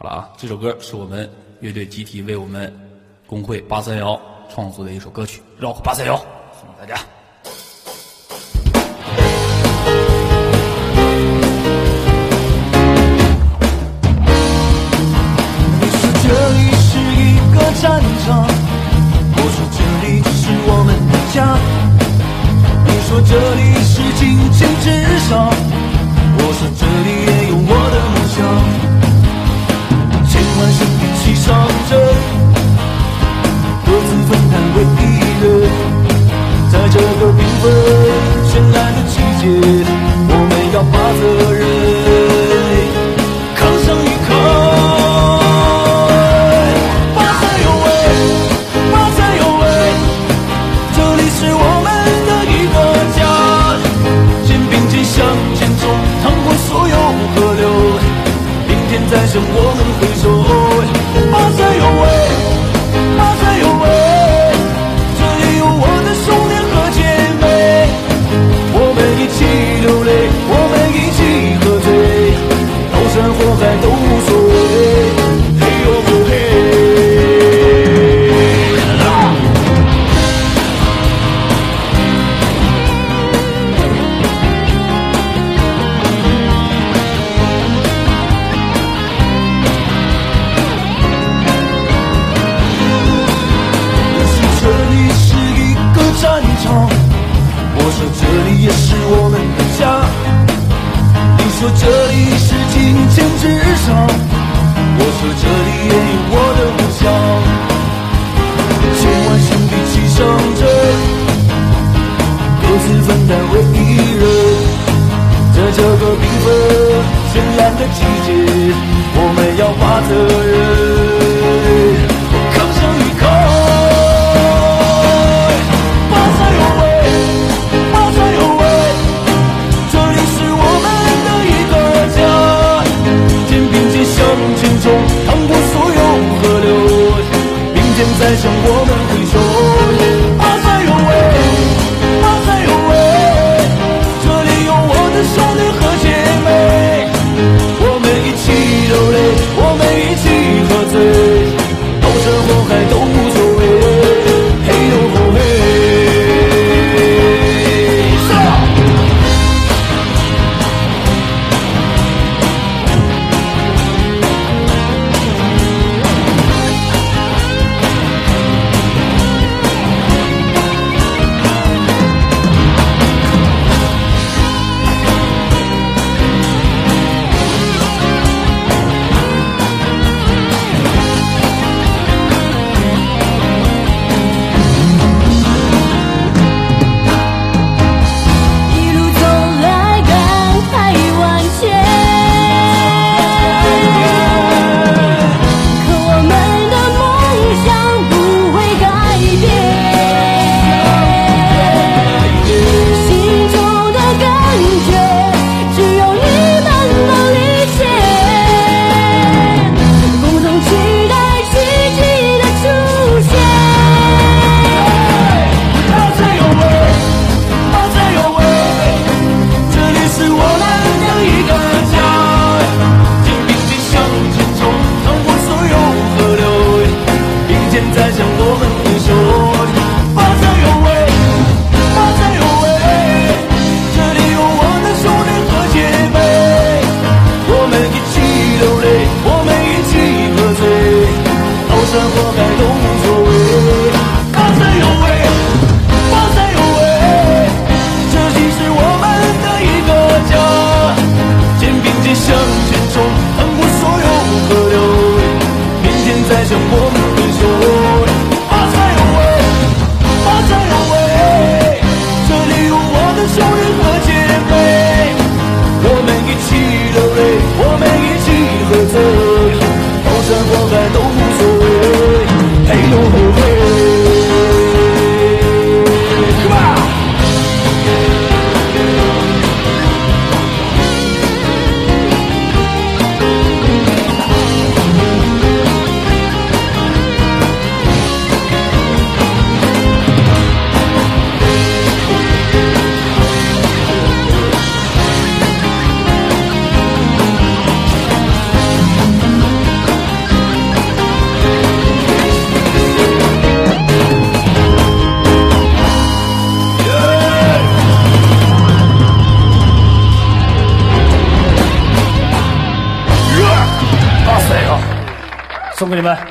好了啊，这首歌是我们乐队集体为我们工会831创作的一首歌曲《Rock 831》，送给大家。 你说这里是一个战场，我说这里是我们的家。你说这里是金钱至上，我说这里也有我的梦想。千万兄弟齐上阵，各自分担为一人。在这个缤纷绚烂的季节，我们要把责任扛上一扛。八三有为，八三有为，这里是我们的一个家。肩并肩向前冲，趟过所有河流，明天再向我们挥手。八三有为，八三有为，这里有我的兄弟和姐妹，我们一起流泪，我们一起喝醉，刀山火海都无所谓。嘿呦吼嘿。我说这里也是我们的家，你说这里是金钱至上，我说这里也有我的梦想。千万兄弟齐上阵，各自分担为一人。在这个缤纷绚烂的季节，我们要把责任扛上一扛。趟过所有河流，明天再向我们挥手。八三有为，八三有为，这里有我的兄弟和姐妹，我们一起流泪，我们一起喝醉，刀山火海都无所谓。嘿呦吼嘿。 送给你们。